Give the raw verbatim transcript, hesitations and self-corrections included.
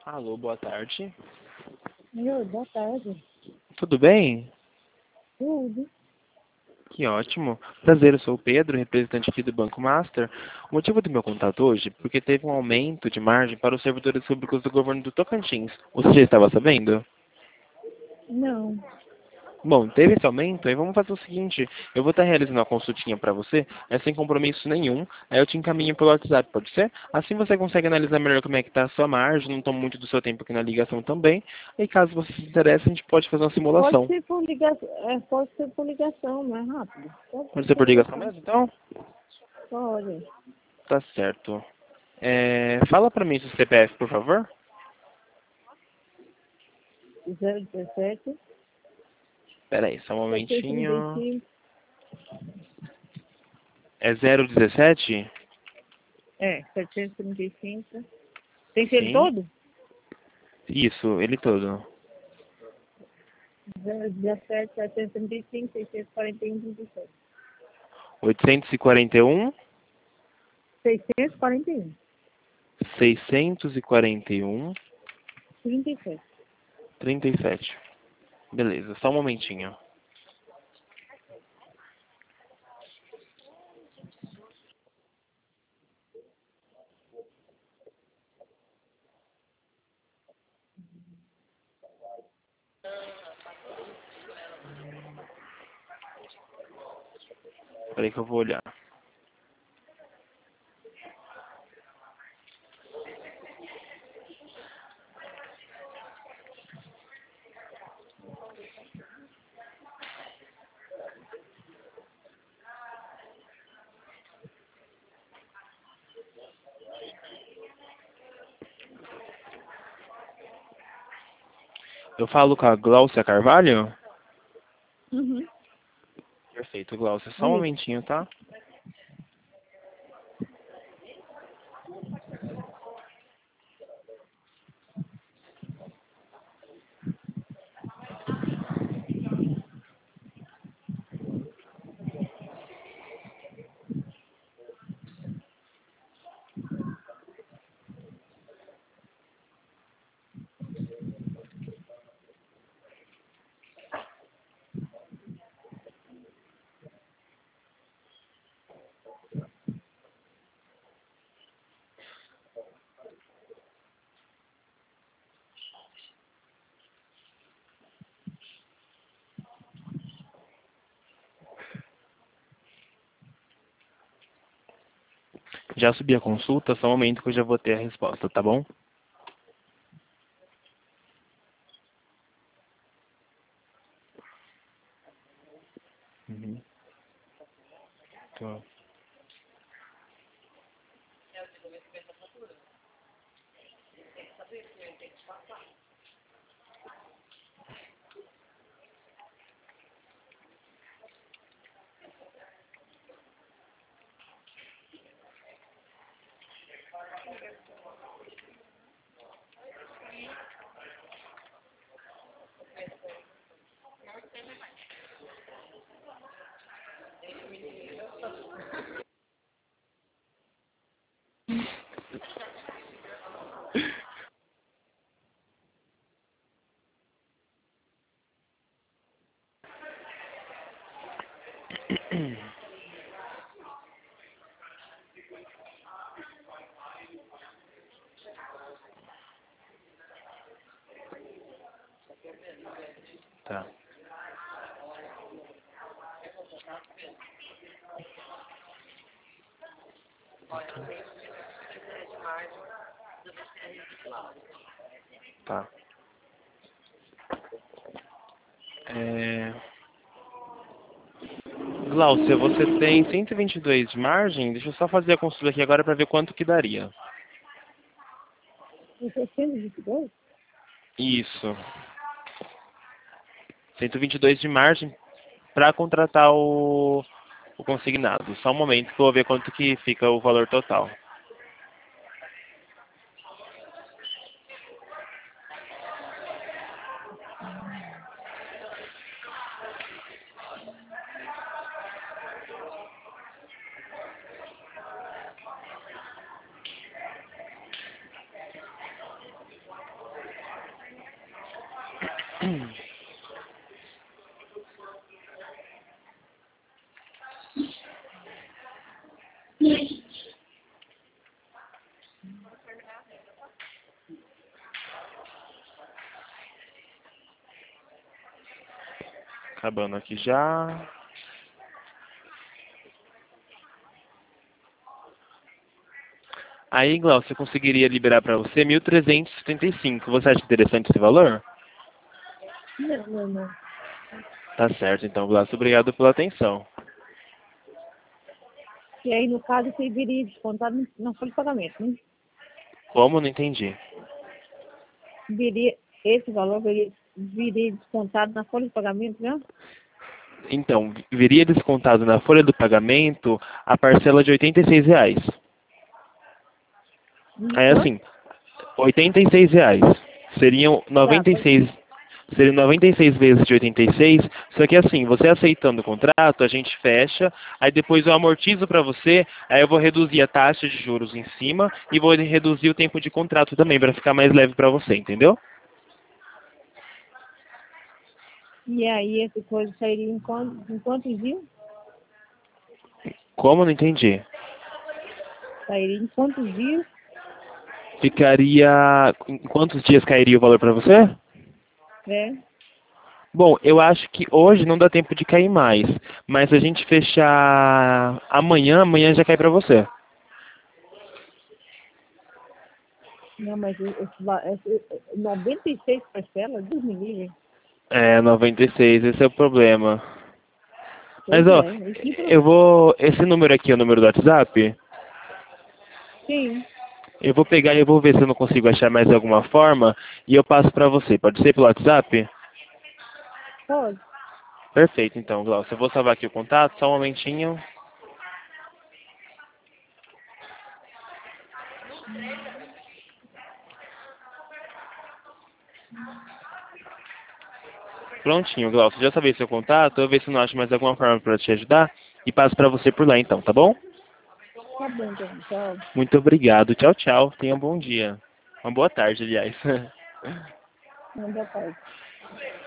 Alô, boa tarde. Oi, boa tarde. Tudo bem? Tudo. Que ótimo. Prazer, eu sou o Pedro, representante aqui do Banco Master. O motivo do meu contato hoje é porque teve um aumento de margem para os servidores públicos do governo do Tocantins. Você já estava sabendo? Não. Bom, teve esse aumento, aí vamos fazer o seguinte, eu vou estar realizando uma consultinha para você, é sem compromisso nenhum, aí eu te encaminho pelo WhatsApp, pode ser? Assim você consegue analisar melhor como é que está a sua margem, não tomo muito do seu tempo aqui na ligação também, e caso você se interesse, a gente pode fazer uma Pode simulação. ser por ligação, é, pode ser por ligação, mais rápido. Pode ser Pode ser por por ligação ligação. mesmo, então? Pode. Tá certo. É, fala para mim seu C P F, por favor. zero dezessete, Espera aí, só um setecentos e trinta e momentinho. cinco. É zero dezessete? É, setecentos e trinta e cinco. Tem que ser ele Sim. todo? Isso, ele todo. zero dezessete, setecentos e trinta e cinco, seiscentos e quarenta e um, trinta e sete. oitocentos e quarenta e um, seiscentos e quarenta e um, seiscentos e quarenta e um, trinta e sete. trinta e sete. Beleza, só um momentinho. Peraí que eu vou olhar. Eu falo com a Gláucia Carvalho? Uhum. Perfeito, Gláucia. Só um Isso. momentinho, tá? Já subi a consulta, só um momento que eu já vou ter a resposta, tá bom? Uhum. Tô. Tá. Tá. É... Gláucia, você tem cento e vinte e dois de margem? Deixa eu só fazer a consulta aqui agora para ver quanto que daria. setecentos e vinte e dois? Isso. cento e vinte e dois de margem para contratar o, o consignado. Só um momento que eu vou ver quanto que fica o valor total. Acabando aqui já. Aí, Glaucio, eu conseguiria liberar para você mil trezentos e setenta e cinco. Você acha interessante esse valor? Não, não, não. Tá certo, então, Glaucio, obrigado pela atenção. E aí, no caso, você viria descontado na folha de pagamento, né? Como? Não entendi. Viria, esse valor viria, viria descontado na folha de pagamento, né? Então, viria descontado na folha do pagamento a parcela de oitenta e seis reais. De Aí, quanto? assim, oitenta e seis reais. Seriam Tá, noventa e seis, seriam noventa e seis vezes de oitenta e seis, só que assim, você aceitando o contrato, a gente fecha, aí depois eu amortizo para você, aí eu vou reduzir a taxa de juros em cima e vou reduzir o tempo de contrato também, para ficar mais leve para você, entendeu? e aí, esse coisa sairia em quantos, em quantos dias? Como? Não entendi. Sairia em quantos dias? Ficaria... Em quantos dias cairia o valor para você? É. Bom, eu acho que hoje não dá tempo de cair mais, mas se a gente fechar amanhã, amanhã já cai para você. Não, mas esse, va- esse, noventa e seis parcelas, Deus me livre. É, noventa e seis, esse é o problema. Mas, Pois ó, é. E que pro- eu vou... Esse número aqui é o número do WhatsApp? Sim, Eu vou pegar e eu vou ver se eu não consigo achar mais alguma forma e eu passo para você. Pode ser pelo WhatsApp? pode. Perfeito, então, Glaucio. Eu vou salvar aqui o contato, só um momentinho. Prontinho, Glaucio. Já salvei seu contato, eu vou ver se eu não acho mais alguma forma para te ajudar e passo para você por lá, então, tá bom? Tá bom, então. Tchau. Muito obrigado. Tchau, tchau. Tenha um bom dia. Uma boa tarde, aliás. Não dá paz.